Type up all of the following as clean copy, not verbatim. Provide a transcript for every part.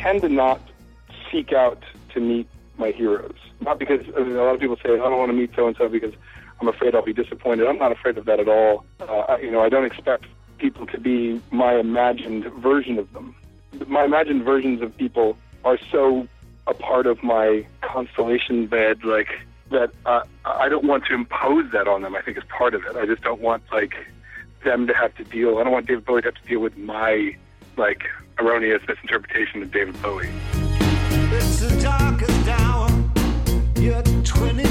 tend to not seek out to meet my heroes. Not because, a lot of people say, I don't want to meet so-and-so because I'm afraid I'll be disappointed. I'm not afraid of that at all. I don't expect people to be my imagined version of them. My imagined versions of people are so a part of my constellation bed, that I don't want to impose that on them. I think is part of it. I just don't want them to have to deal. I don't want David Bowie to have to deal with my erroneous misinterpretation of David Bowie. It's the darkest hour. You're 22.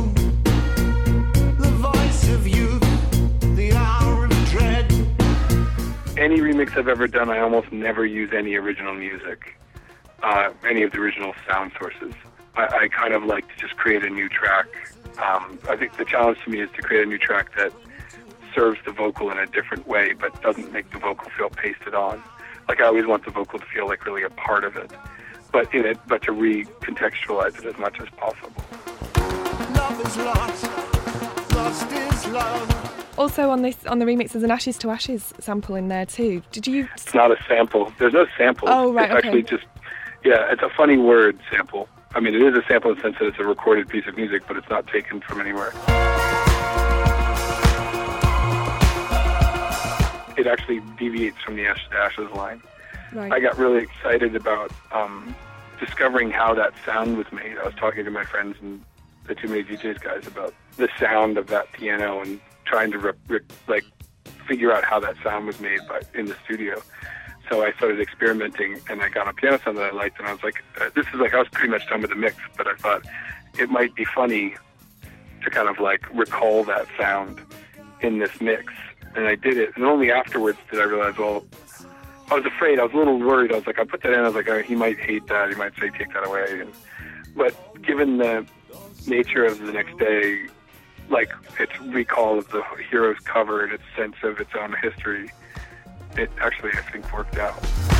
The voice of youth. The hour of dread. Any remix I've ever done, I almost never use any original music, any of the original sound sources. I kind of like to just create a new track. I think the challenge to me is to create a new track that serves the vocal in a different way, but doesn't make the vocal feel pasted on. I always want the vocal to feel like really a part of it, but to recontextualize it as much as possible. Love is lost is love. Also on the remix, there's an Ashes to Ashes sample in there too. It's not a sample. There's no sample. Oh, right, it's actually just, it's a funny word, sample. I mean, it is a sample in the sense that it's a recorded piece of music, but it's not taken from anywhere. It actually deviates from the Ashes to Ashes line. Right. I got really excited about discovering how that sound was made. I was talking to my friends and the Too Many DJs guys about the sound of that piano and trying to figure out how that sound was made in the studio. So I started experimenting, and I got a piano sound that I liked, and I was like, I was pretty much done with the mix, but I thought it might be funny to kind of recall that sound in this mix. And I did it, and only afterwards did I realize, well, I was afraid, I was a little worried. I was like, I put that in, I was like, he might hate that, he might say, take that away. But given the nature of the next day, its recall of the hero's cover and its sense of its own history, it actually, I think, worked out.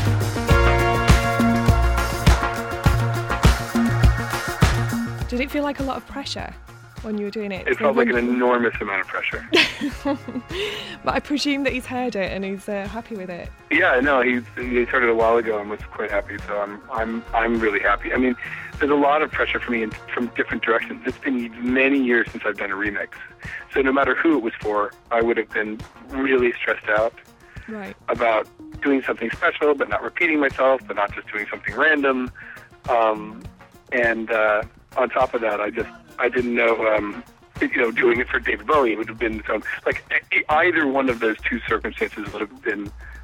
Did it feel like a lot of pressure when you were doing it? It felt like an enormous amount of pressure. But I presume that he's heard it and he's happy with it. Yeah, no, he heard it a while ago and was quite happy. So I'm really happy. I mean, there's a lot of pressure for me from different directions. It's been many years since I've done a remix. So no matter who it was for, I would have been really stressed out. Right. About doing something special, but not repeating myself, but not just doing something random. And on top of that, I didn't know, doing it for David Bowie would have been either one of those two circumstances would have been